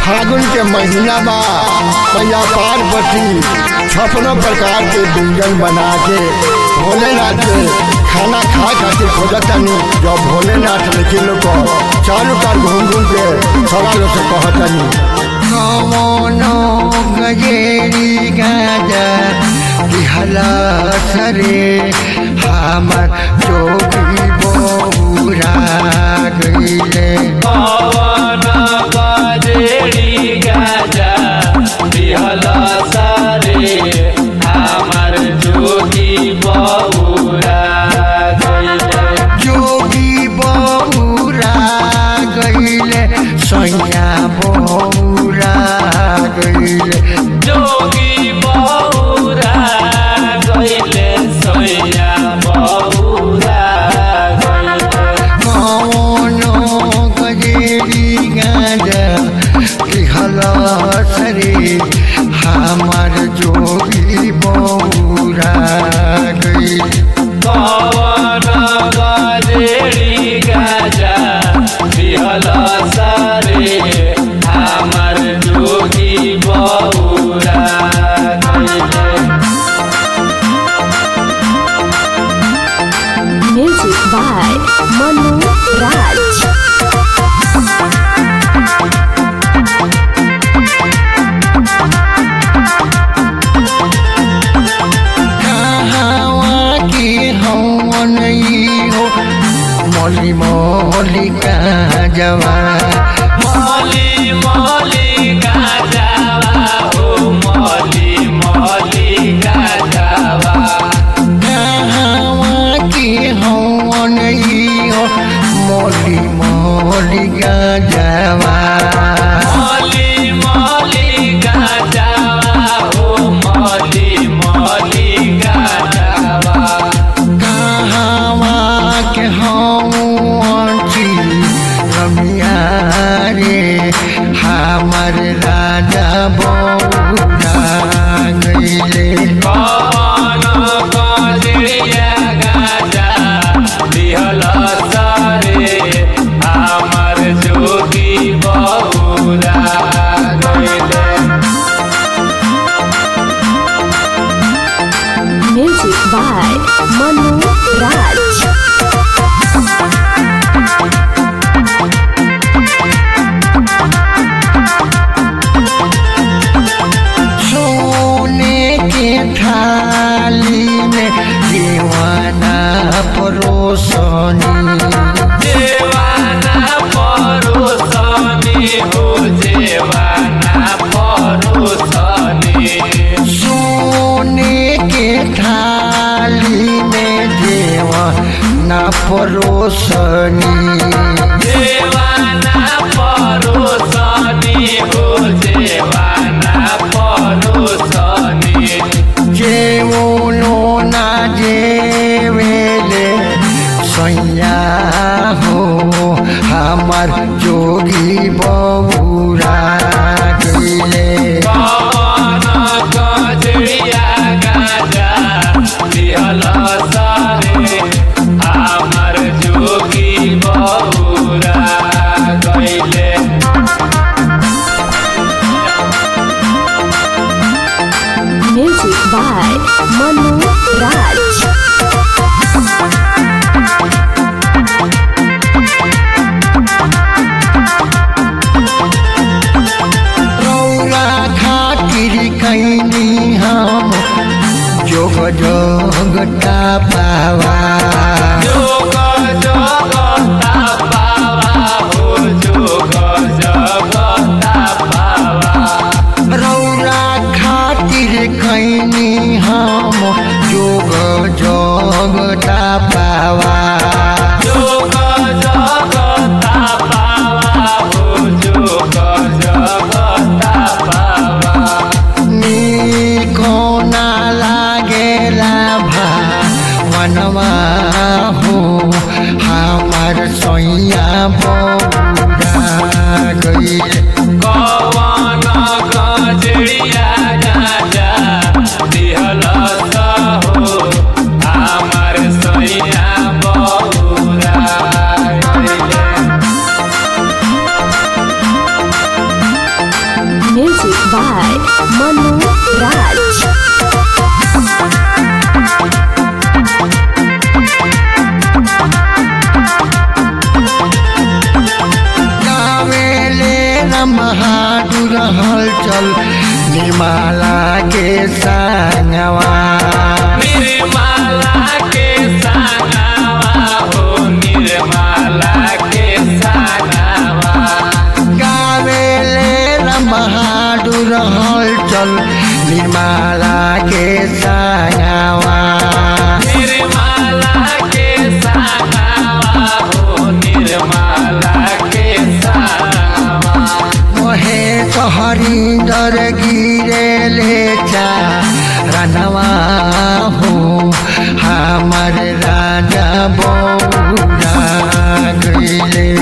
फागुन के महीना बा मैया पार्वती 56 प्रकार के व्यंजन बना के भोलेनाथ के खाना खा खातिर खोजतनी। जब भोलेनाथ लेकिन लोग चालू कर घूम घूम के सवालों से कहतनी कवनो गजेरी गाजा दिहला सरे हमर जोगी बौरा गईले। कवनो गजेरी गाजा दिहला सरे हमर जोगी बौरा गईले। जोगी बौरा गईले सैया बौरा गईले। जोगी बौरा गईले सैया बौरा गईले। कवनो गजेरी गाजा दिहला सरे हमर जोगी बौरा गईले। कवनो गजेरी गाजा दिहला सरे हमर जोगी बौरा गईले। Music by Manu Raj. कहाँ की हवन हो मौली मौली का जवा। मौली मौली गाजावा हो मौली मौली गाजावा। कहाँ की हवन हो मौली मौली का जवा। मौली मौली गाजावा हो मौली मौली गाजावा। कहाँ के हवन रमिया रे हमर राजा बौरा गईले। कवनो गजेरिया गाजा दिहला सरे हमर जोगी बौरा गईले। Music by Manu Raj. सोने के थाली में दीवाना परोसनी। जेवाना परोसनी हो जेवाना परोसनी। सोने के थाली में दीवाना परोसनी। जेवाना परोसनी हो जेवाना परोसनी। जेवनो ना जेवेले सैया हो हमर जोगी बौरा गईले। कवनो गजेरिया गाजा दिहला सरे हमर जोगी बौरा गईले। Music by Manu Raj. रौला खातिर कैनी हम जोग जोगटा पावा। जोग जगता पावा हो जोग जगता पावा। रौला खातिर कैनी हम जोग जोगटा पावा। जोग जगता पावा हो जोग जगता पावा। नीको ना लागेला मनवा हो हमर सैया बौरा गईले। कवनो गजेरिया गाजा दिहला हो हमर सैया बौरा गईले। by Manu Raj. गावेले बहादुर हलचल निर्मला के संगवा निर्मला के संगवा हो निर्मला के संगवा गावेले बहादुर हलचल निर्मला के संगवा निर्मला के संगवा हो निर्मला के संगवा मोहे हरिंदर गिरे ले रनवा हो हमर राजा बौरा गईले